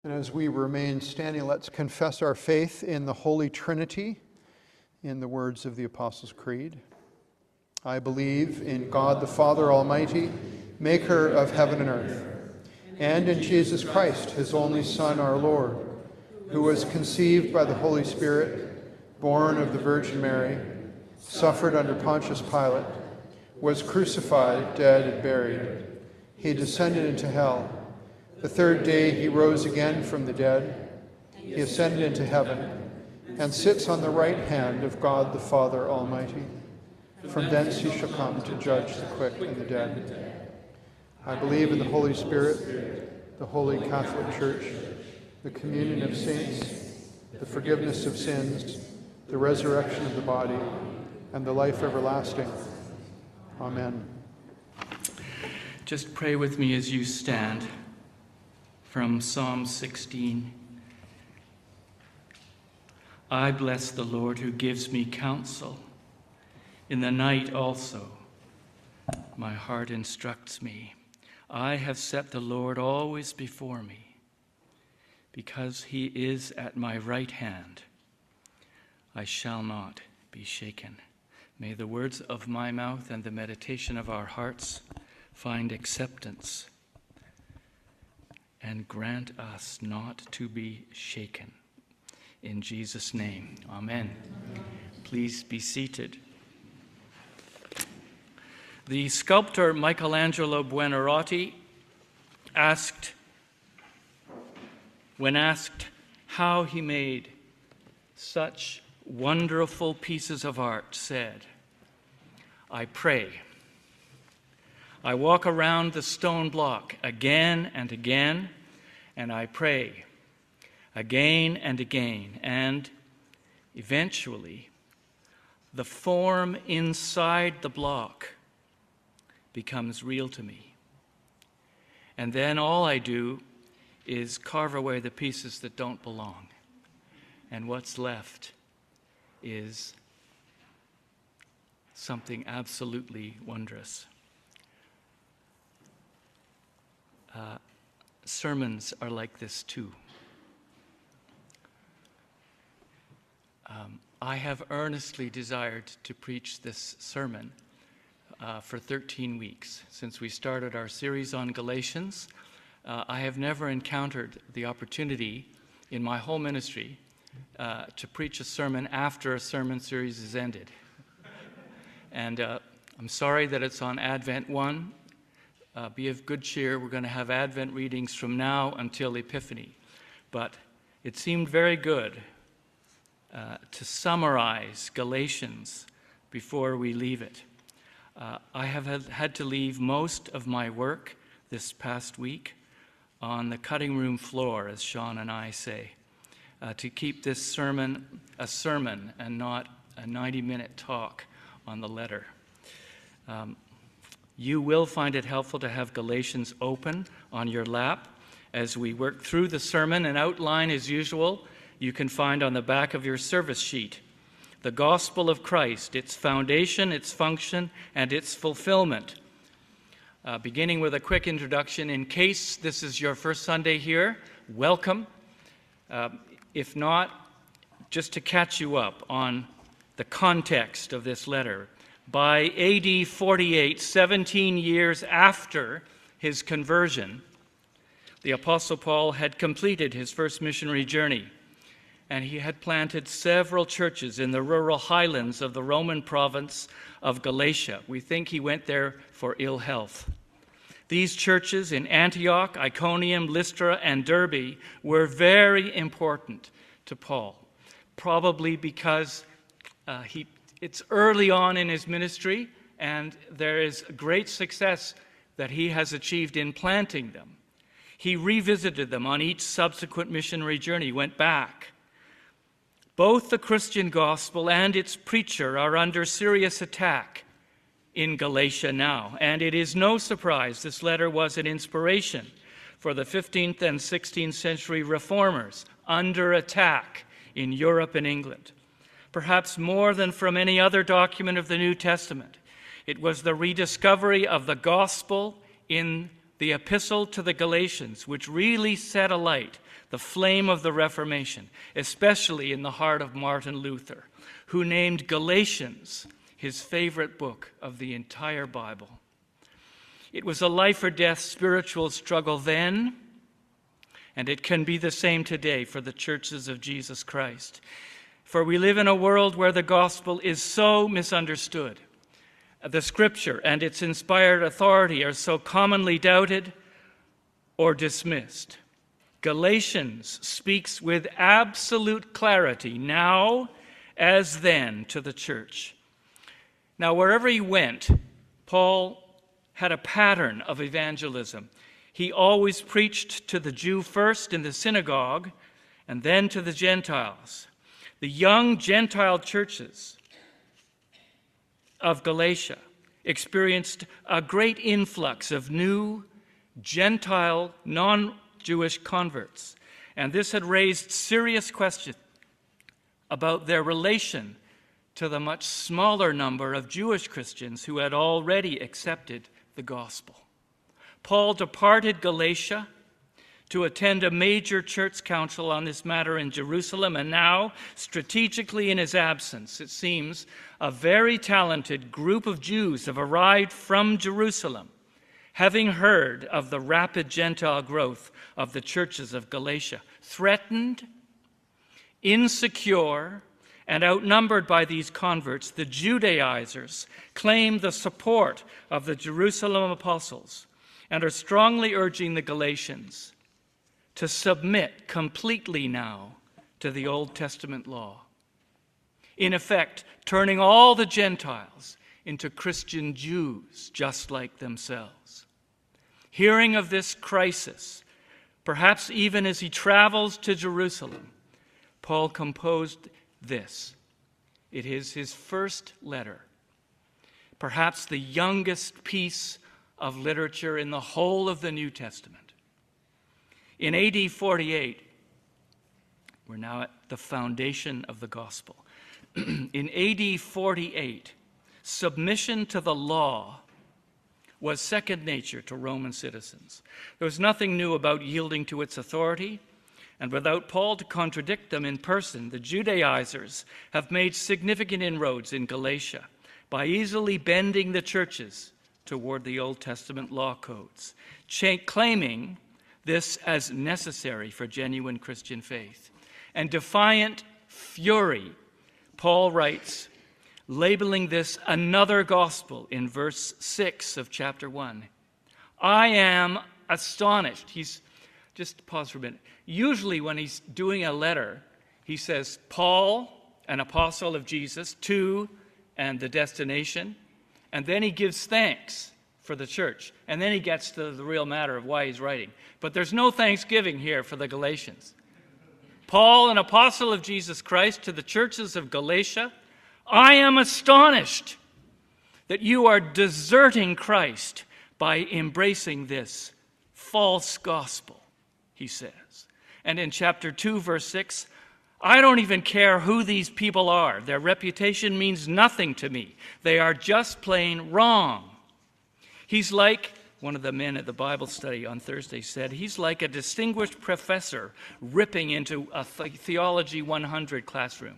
And as we remain standing, let's confess our faith in the Holy Trinity in the words of the Apostles' Creed. I believe in God the Father Almighty, maker of heaven and earth, and in Jesus Christ, his only Son, our Lord, who was conceived by the Holy Spirit, born of the Virgin Mary, suffered under Pontius Pilate, was crucified, dead, and buried. He descended into hell. The third day he rose again from the dead. He ascended into heaven and sits on the right hand of God the Father Almighty. From thence he shall come to judge the quick and the dead. I believe in the Holy Spirit, the Holy Catholic Church, the communion of saints, the forgiveness of sins, the resurrection of the body, and the life everlasting. Amen. Just pray with me as you stand. From Psalm 16. I bless the Lord who gives me counsel. In the night also, my heart instructs me. I have set the Lord always before me. Because he is at my right hand, I shall not be shaken. May the words of my mouth and the meditation of our hearts find acceptance and grant us not to be shaken. In Jesus' name, amen. Please be seated. The sculptor Michelangelo Buonarroti when asked how he made such wonderful pieces of art, said, "I pray. I walk around the stone block again and again, and I pray again and again, and eventually the form inside the block becomes real to me. And then all I do is carve away the pieces that don't belong, and what's left is something absolutely wondrous." Sermons are like this too. I have earnestly desired to preach this sermon for 13 weeks. Since we started our series on Galatians, I have never encountered the opportunity in my whole ministry to preach a sermon after a sermon series is ended. And I'm sorry that it's on Advent 1. Be of good cheer. We're going to have Advent readings from now until Epiphany. But it seemed very good to summarize Galatians before we leave it. I have had to leave most of my work this past week on the cutting room floor, as Sean and I say, to keep this sermon a sermon and not a 90-minute talk on the letter. You will find it helpful to have Galatians open on your lap as we work through the sermon. An outline, as usual, you can find on the back of your service sheet. The gospel of Christ, its foundation, its function, and its fulfillment. Beginning with a quick introduction. In case this is your first Sunday here, welcome. If not, just to catch you up on the context of this letter. By AD 48, 17 years after his conversion, the Apostle Paul had completed his first missionary journey, and he had planted several churches in the rural highlands of the Roman province of Galatia. We think he went there for ill health. These churches in Antioch, Iconium, Lystra, and Derbe were very important to Paul, probably because it's early on in his ministry, and there is great success that he has achieved in planting them. He revisited them on each subsequent missionary journey, went back. Both the Christian gospel and its preacher are under serious attack in Galatia now, and it is no surprise this letter was an inspiration for the 15th and 16th century reformers under attack in Europe and England. Perhaps more than from any other document of the New Testament, it was the rediscovery of the gospel in the epistle to the Galatians which really set alight the flame of the Reformation, especially in the heart of Martin Luther, who named Galatians his favorite book of the entire Bible. It was a life-or-death spiritual struggle then, and it can be the same today for the churches of Jesus Christ. For we live in a world where the gospel is so misunderstood. The Scripture and its inspired authority are so commonly doubted or dismissed. Galatians speaks with absolute clarity, now as then, to the church. Now, wherever he went, Paul had a pattern of evangelism. He always preached to the Jew first in the synagogue and then to the Gentiles. The young Gentile churches of Galatia experienced a great influx of new Gentile, non-Jewish converts, and this had raised serious questions about their relation to the much smaller number of Jewish Christians who had already accepted the gospel. Paul departed Galatia to attend a major church council on this matter in Jerusalem, and now, strategically in his absence, it seems, a very talented group of Jews have arrived from Jerusalem, having heard of the rapid Gentile growth of the churches of Galatia. Threatened, insecure, and outnumbered by these converts, the Judaizers claim the support of the Jerusalem apostles and are strongly urging the Galatians to submit completely now to the Old Testament law. In effect, turning all the Gentiles into Christian Jews just like themselves. Hearing of this crisis, perhaps even as he travels to Jerusalem, Paul composed this. It is his first letter, perhaps the youngest piece of literature in the whole of the New Testament. In AD 48, we're now at the foundation of the gospel. In AD 48, submission to the law was second nature to Roman citizens. There was nothing new about yielding to its authority, and without Paul to contradict them in person, the Judaizers have made significant inroads in Galatia by easily bending the churches toward the Old Testament law codes, claiming this as necessary for genuine Christian faith. And defiant fury, Paul writes, labeling this another gospel in verse 6 of chapter 1. I am astonished. Just pause for a minute. Usually when he's doing a letter, he says, Paul, an apostle of Jesus, to, and the destination, and then he gives thanks for the church, and then he gets to the real matter of why he's writing. But there's no thanksgiving here for the Galatians. Paul, an apostle of Jesus Christ, to the churches of Galatia, I am astonished that you are deserting Christ by embracing this false gospel, he says. And in chapter 2, verse 6, I don't even care who these people are. Their reputation means nothing to me. They are just plain wrong. He's like, one of the men at the Bible study on Thursday said, he's like a distinguished professor ripping into a Theology 100 classroom.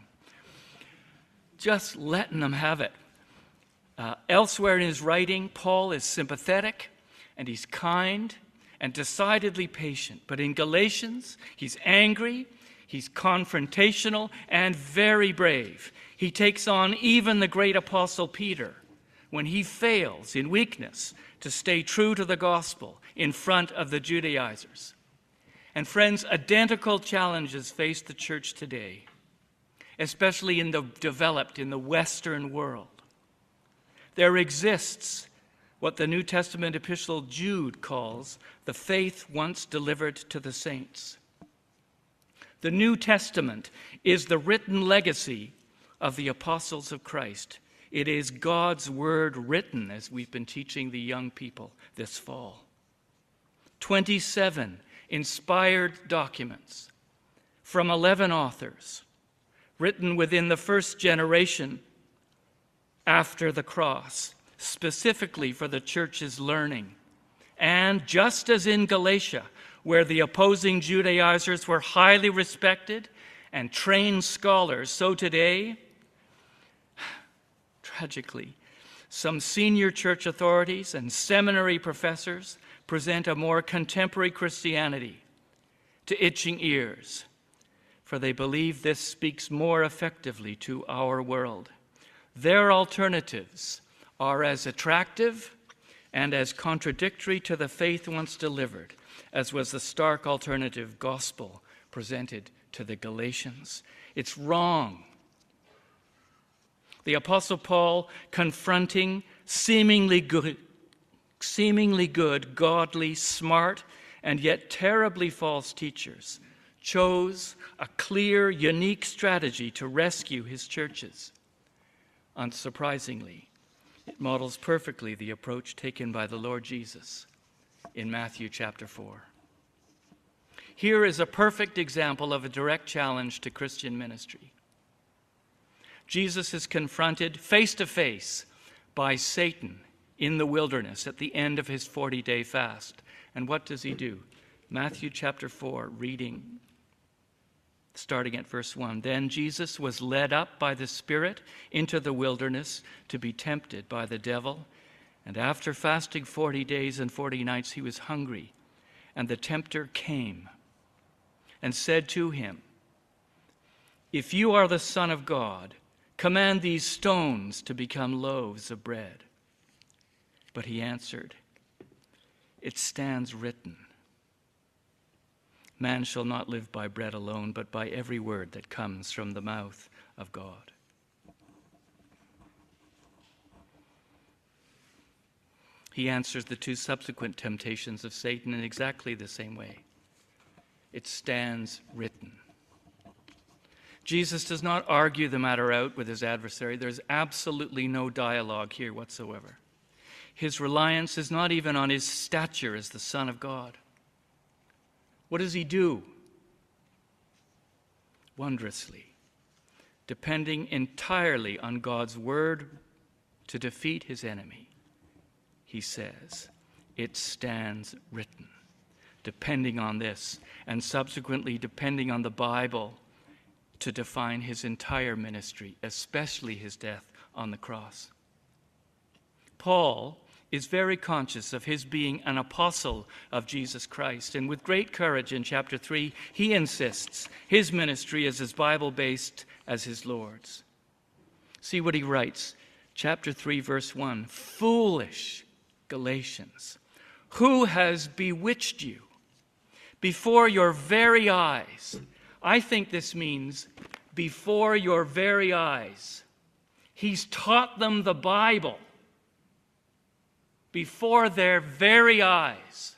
Just letting them have it. Elsewhere in his writing, Paul is sympathetic and he's kind and decidedly patient. But in Galatians, he's angry, he's confrontational, and very brave. He takes on even the great apostle Peter when he fails in weakness to stay true to the gospel in front of the Judaizers. And friends, identical challenges face the church today, especially in the Western world. There exists what the New Testament epistle Jude calls the faith once delivered to the saints. The New Testament is the written legacy of the apostles of Christ. It is God's word written, as we've been teaching the young people this fall. 27 inspired documents from 11 authors, written within the first generation after the cross, specifically for the church's learning. And just as in Galatia, where the opposing Judaizers were highly respected and trained scholars, so today, tragically, some senior church authorities and seminary professors present a more contemporary Christianity to itching ears, for they believe this speaks more effectively to our world. Their alternatives are as attractive and as contradictory to the faith once delivered as was the stark alternative gospel presented to the Galatians. It's wrong. The Apostle Paul, confronting seemingly good, godly, smart, and yet terribly false teachers, chose a clear, unique strategy to rescue his churches. Unsurprisingly, it models perfectly the approach taken by the Lord Jesus in Matthew chapter 4. Here is a perfect example of a direct challenge to Christian ministry. Jesus is confronted face to face by Satan in the wilderness at the end of his 40-day fast. And what does he do? Matthew chapter 4, reading, starting at verse 1. Then Jesus was led up by the Spirit into the wilderness to be tempted by the devil. And after fasting 40 days and 40 nights, he was hungry. And the tempter came and said to him, "If you are the Son of God, command these stones to become loaves of bread." But he answered, "It stands written, man shall not live by bread alone, but by every word that comes from the mouth of God." He answers the two subsequent temptations of Satan in exactly the same way. It stands written. Jesus does not argue the matter out with his adversary. There's absolutely no dialogue here whatsoever. His reliance is not even on his stature as the Son of God. What does he do? Wondrously, depending entirely on God's word to defeat his enemy, he says, "It stands written." Depending on this, and subsequently depending on the Bible to define his entire ministry, especially his death on the cross. Paul is very conscious of his being an apostle of Jesus Christ, and with great courage in chapter 3, he insists his ministry is as Bible-based as his Lord's. See what he writes, chapter 3, verse 1. "Foolish Galatians, who has bewitched you before your very eyes?" I think this means before your very eyes. He's taught them the Bible before their very eyes.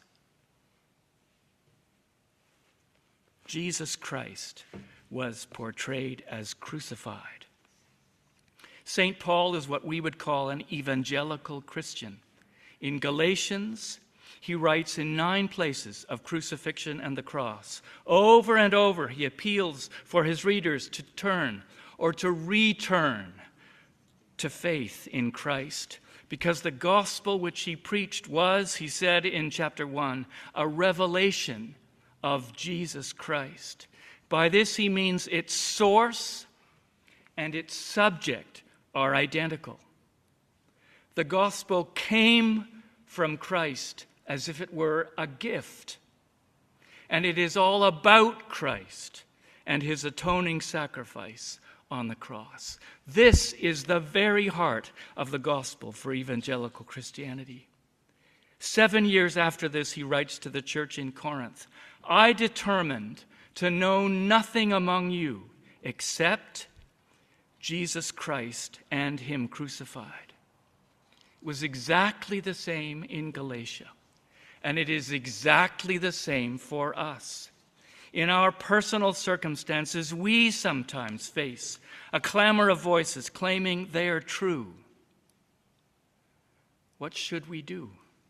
Jesus Christ was portrayed as crucified. St. Paul is what we would call an evangelical Christian. In Galatians, he writes in 9 places of crucifixion and the cross. Over and over, he appeals for his readers to turn or to return to faith in Christ, because the gospel which he preached was, he said in chapter 1, a revelation of Jesus Christ. By this he means its source and its subject are identical. The gospel came from Christ as if it were a gift. And it is all about Christ and his atoning sacrifice on the cross. This is the very heart of the gospel for evangelical Christianity. 7 years after this, he writes to the church in Corinth, "I determined to know nothing among you except Jesus Christ and him crucified." It was exactly the same in Galatia. And it is exactly the same for us. In our personal circumstances, we sometimes face a clamor of voices claiming they are true. What should we do?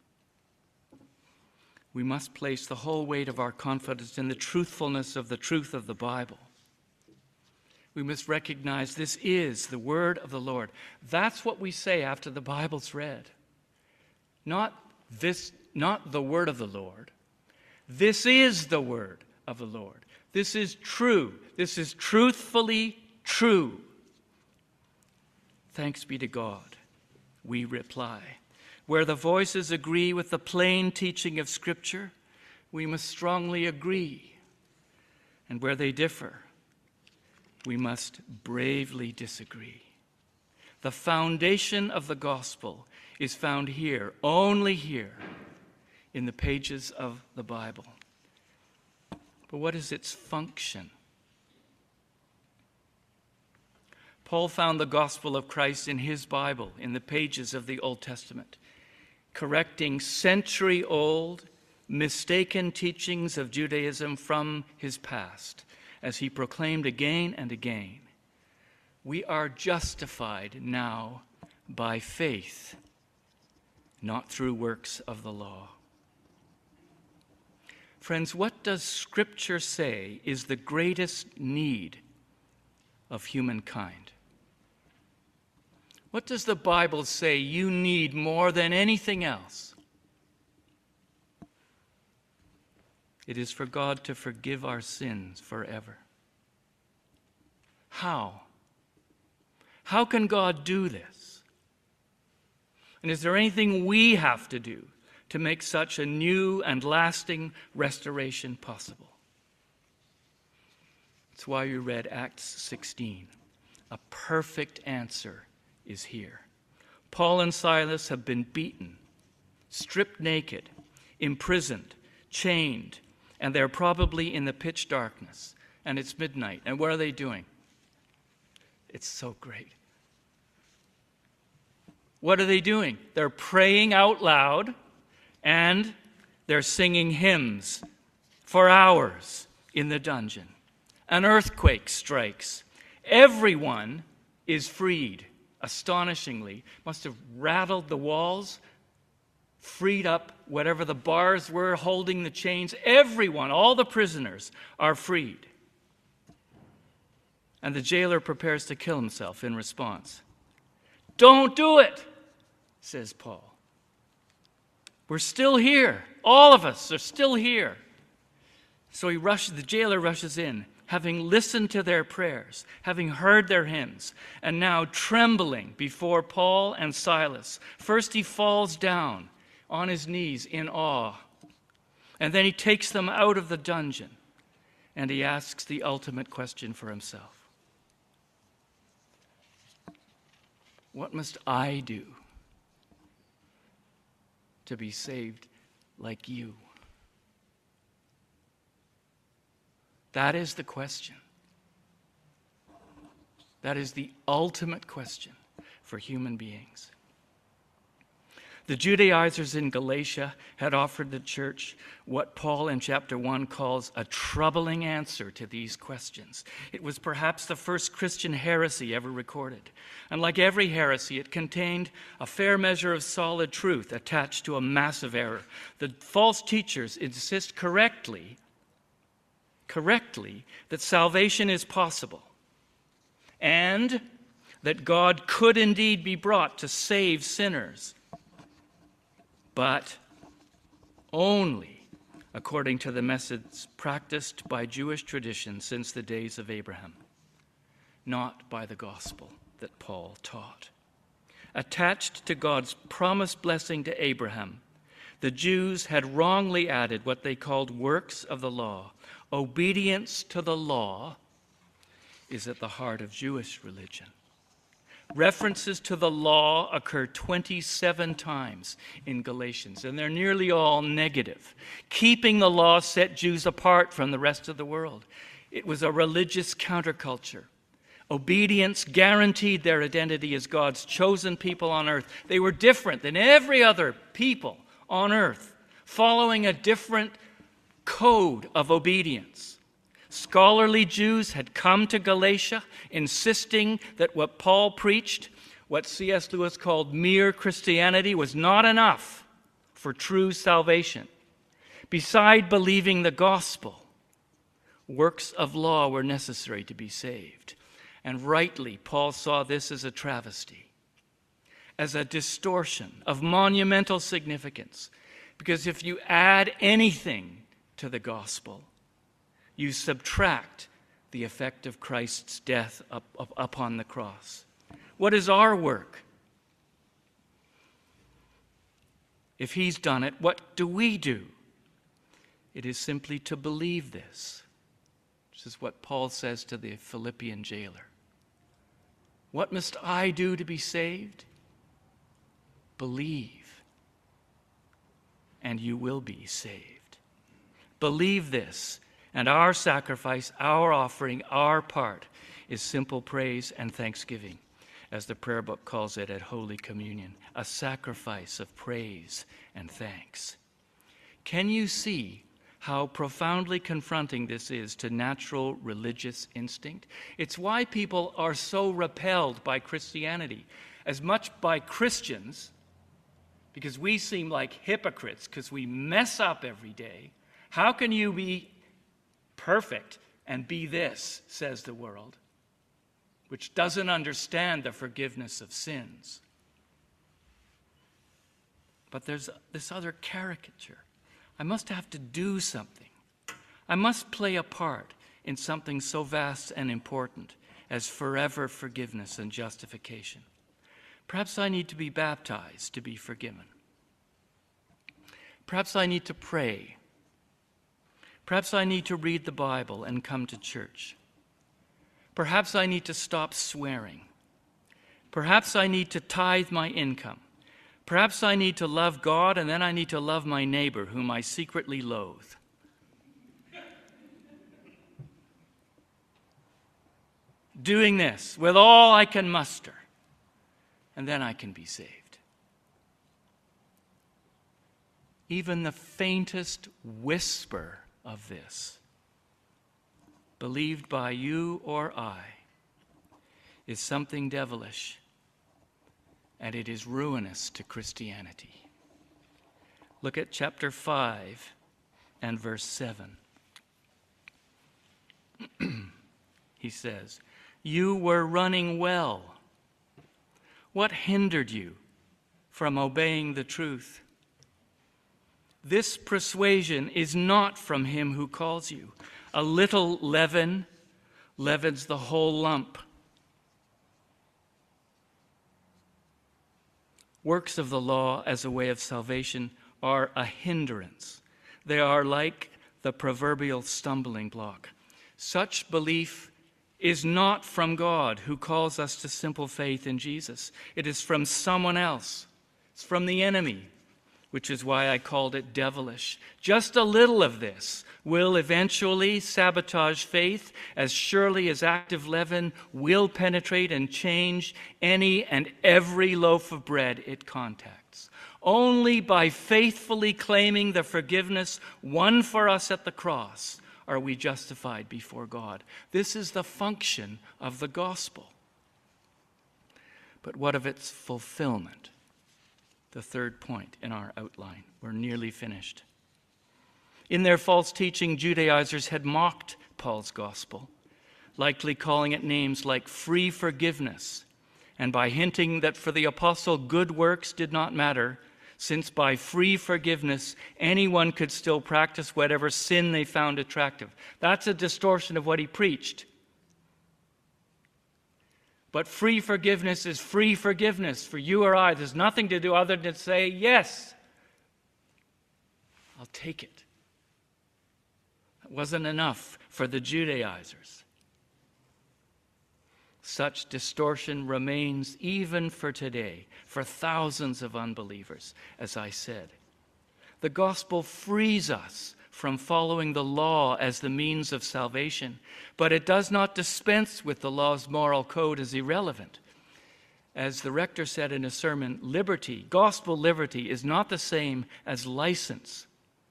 We must place the whole weight of our confidence in the truthfulness of the truth of the Bible. We must recognize this is the word of the Lord. That's what we say after the Bible's read. Not the word of the Lord. This is the word of the Lord. This is true. This is truthfully true. Thanks be to God, we reply. Where the voices agree with the plain teaching of Scripture, we must strongly agree. And where they differ, we must bravely disagree. The foundation of the gospel is found here, only here, in the pages of the Bible. But what is its function? Paul found the gospel of Christ in his Bible, in the pages of the Old Testament, correcting century-old, mistaken teachings of Judaism from his past, as he proclaimed again and again, we are justified now by faith, not through works of the law. Friends, what does Scripture say is the greatest need of humankind? What does the Bible say you need more than anything else? It is for God to forgive our sins forever. How? How can God do this? And is there anything we have to do to make such a new and lasting restoration possible? That's why we read Acts 16. A perfect answer is here. Paul and Silas have been beaten, stripped naked, imprisoned, chained, and they're probably in the pitch darkness, and it's midnight. And what are they doing? It's so great. What are they doing? They're praying out loud, and they're singing hymns for hours in the dungeon. An earthquake strikes. Everyone is freed. Astonishingly, must have rattled the walls, freed up whatever the bars were holding the chains. Everyone, all the prisoners, are freed. And the jailer prepares to kill himself in response. Don't do it, says Paul. We're still here. All of us are still here. So the jailer rushes in, having listened to their prayers, having heard their hymns, and now trembling before Paul and Silas. First he falls down on his knees in awe, and then he takes them out of the dungeon, and he asks the ultimate question for himself. What must I do to be saved like you? That is the question. That is the ultimate question for human beings. The Judaizers in Galatia had offered the church what Paul in chapter 1 calls a troubling answer to these questions. It was perhaps the first Christian heresy ever recorded. And like every heresy, it contained a fair measure of solid truth attached to a massive error. The false teachers insist correctly that salvation is possible and that God could indeed be brought to save sinners, but only according to the methods practiced by Jewish tradition since the days of Abraham, not by the gospel that Paul taught. Attached to God's promised blessing to Abraham, the Jews had wrongly added what they called works of the law. Obedience to the law is at the heart of Jewish religion. References to the law occur 27 times in Galatians, and they're nearly all negative. Keeping the law set Jews apart from the rest of the world. It was a religious counterculture. Obedience guaranteed their identity as God's chosen people on earth. They were different than every other people on earth, following a different code of obedience. Scholarly Jews had come to Galatia insisting that what Paul preached, what C.S. Lewis called mere Christianity, was not enough for true salvation. Beside believing the gospel, works of law were necessary to be saved. And rightly, Paul saw this as a travesty, as a distortion of monumental significance. Because if you add anything to the gospel. You subtract the effect of Christ's death upon the cross. What is our work? If he's done it, what do we do? It is simply to believe this. This is what Paul says to the Philippian jailer. What must I do to be saved? Believe, and you will be saved. Believe this, and our sacrifice, our offering, our part is simple praise and thanksgiving, as the prayer book calls it at Holy Communion, a sacrifice of praise and thanks. Can you see how profoundly confronting this is to natural religious instinct? It's why people are so repelled by Christianity, as much by Christians, because we seem like hypocrites because we mess up every day. How can you be perfect and be this, says the world, which doesn't understand the forgiveness of sins? But there's this other caricature. I must have to do something. I must play a part in something so vast and important as forever forgiveness and justification. Perhaps I need to be baptized to be forgiven. Perhaps I need to pray. Perhaps I need to read the Bible and come to church. Perhaps I need to stop swearing. Perhaps I need to tithe my income. Perhaps I need to love God, and then I need to love my neighbor, whom I secretly loathe. Doing this with all I can muster, and then I can be saved. Even the faintest whisper of this, believed by you or I, is something devilish, and it is ruinous to Christianity. Look at chapter 5 and verse 7. He says, "You were running well. What hindered you from obeying the truth? This persuasion is not from him who calls you. A little leaven leavens the whole lump. Works of the law as a way of salvation are a hindrance. They are like the proverbial stumbling block. Such belief is not from God, who calls us to simple faith in Jesus. It is from someone else. It's from the enemy, which is why I called it devilish. Just a little of this will eventually sabotage faith as surely as active leaven will penetrate and change any and every loaf of bread it contacts. Only by faithfully claiming the forgiveness won for us at the cross are we justified before God. This is the function of the gospel. But what of its fulfillment? The third point in our outline. We're nearly finished. In their false teaching, Judaizers had mocked Paul's gospel, likely calling it names like free forgiveness, and by hinting that for the apostle good works did not matter, since by free forgiveness anyone could still practice whatever sin they found attractive. That's a distortion of what he preached. But free forgiveness is free forgiveness for you or I. There's nothing to do other than say, yes, I'll take it. That wasn't enough for the Judaizers. Such distortion remains even for today, for thousands of unbelievers, as I said. The gospel frees us from following the law as the means of salvation, but it does not dispense with the law's moral code as irrelevant. As the rector said in a sermon, liberty, gospel liberty, is not the same as license.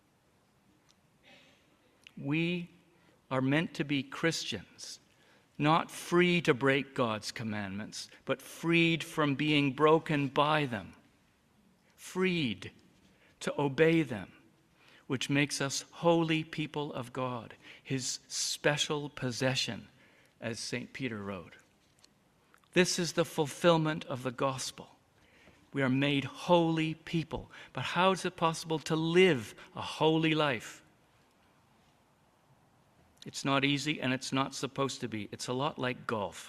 We are meant to be Christians, not free to break God's commandments, but freed from being broken by them, freed to obey them, which makes us holy people of God, his special possession, as St. Peter wrote. This is the fulfillment of the gospel. We are made holy people. But how is it possible to live a holy life? It's not easy, and it's not supposed to be. It's a lot like golf.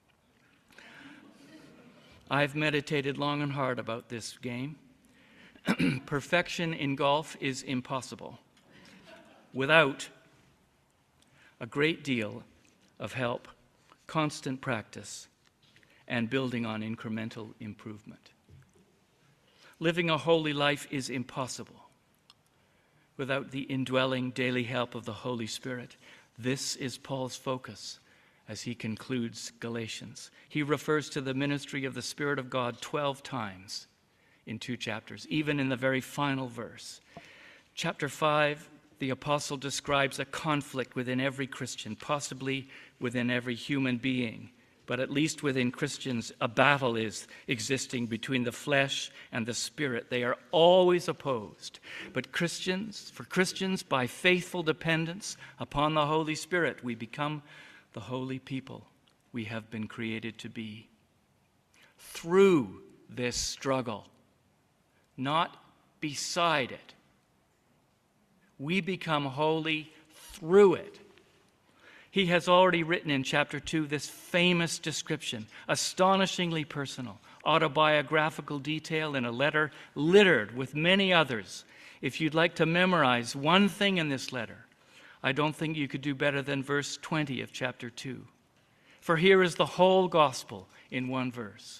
I've meditated long and hard about this game. Perfection in golf is impossible without a great deal of help, constant practice, and building on incremental improvement. Living a holy life is impossible without the indwelling daily help of the Holy Spirit. This is Paul's focus as he concludes Galatians. He refers to the ministry of the Spirit of God 12 times in 2 chapters, even in the very final verse. Chapter 5, the apostle describes a conflict within every Christian, possibly within every human being, but at least within Christians, a battle is existing between the flesh and the spirit. They are always opposed. But for Christians, by faithful dependence upon the Holy Spirit, we become the holy people we have been created to be. Through this struggle, not beside it, we become holy through it. He has already written in chapter 2 this famous description, astonishingly personal, autobiographical detail in a letter littered with many others. If you'd like to memorize one thing in this letter, I don't think you could do better than verse 20 of chapter 2. For here is the whole gospel in one verse.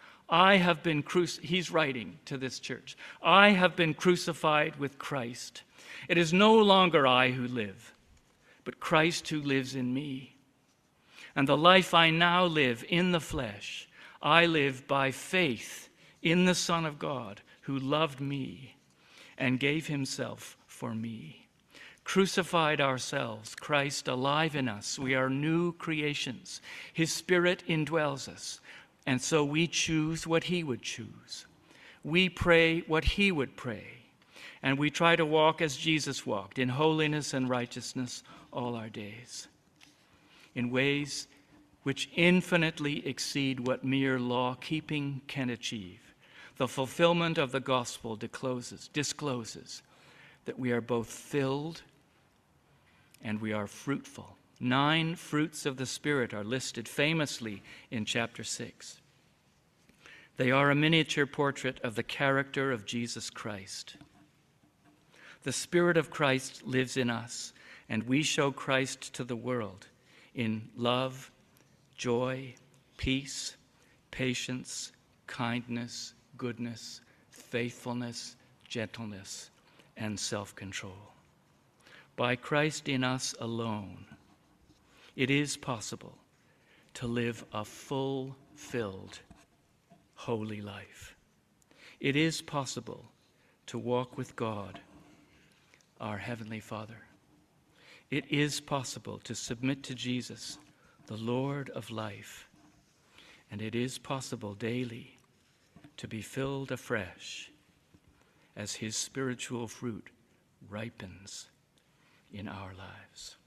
He's writing to this church. I have been crucified with Christ. It is no longer I who live, but Christ who lives in me. And the life I now live in the flesh, I live by faith in the Son of God, who loved me and gave himself for me. Crucified ourselves, Christ alive in us. We are new creations. His Spirit indwells us, and so we choose what he would choose. We pray what he would pray, and we try to walk as Jesus walked, in holiness and righteousness all our days, in ways which infinitely exceed what mere law-keeping can achieve. The fulfillment of the gospel discloses that we are both filled and we are fruitful. 9 fruits of the Spirit are listed famously in chapter 6. They are a miniature portrait of the character of Jesus Christ. The Spirit of Christ lives in us, and we show Christ to the world in love, joy, peace, patience, kindness, goodness, faithfulness, gentleness, and self-control. By Christ in us alone, it is possible to live a fulfilled, holy life. It is possible to walk with God, our Heavenly Father. It is possible to submit to Jesus, the Lord of life. And it is possible daily to be filled afresh as his spiritual fruit ripens in our lives.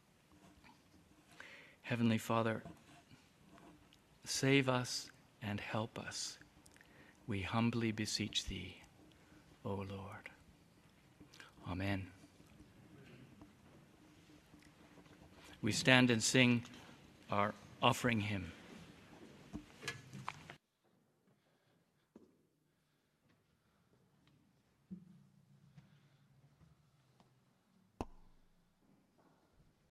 Heavenly Father, save us and help us. We humbly beseech thee, O Lord. Amen. We stand and sing our offering hymn.